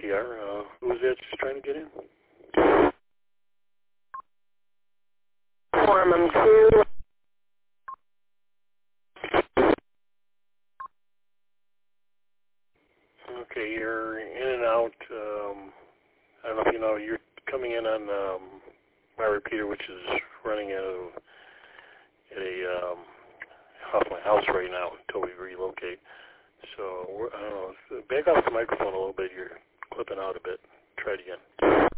PR. Who is that just trying to get in? Foreman 2. Okay, you're in and out. I don't know if you know, you're coming in on my repeater, which is running off my house right now until we relocate. So, I don't know, back off the microphone a little bit. You're clipping out a bit. Try it again.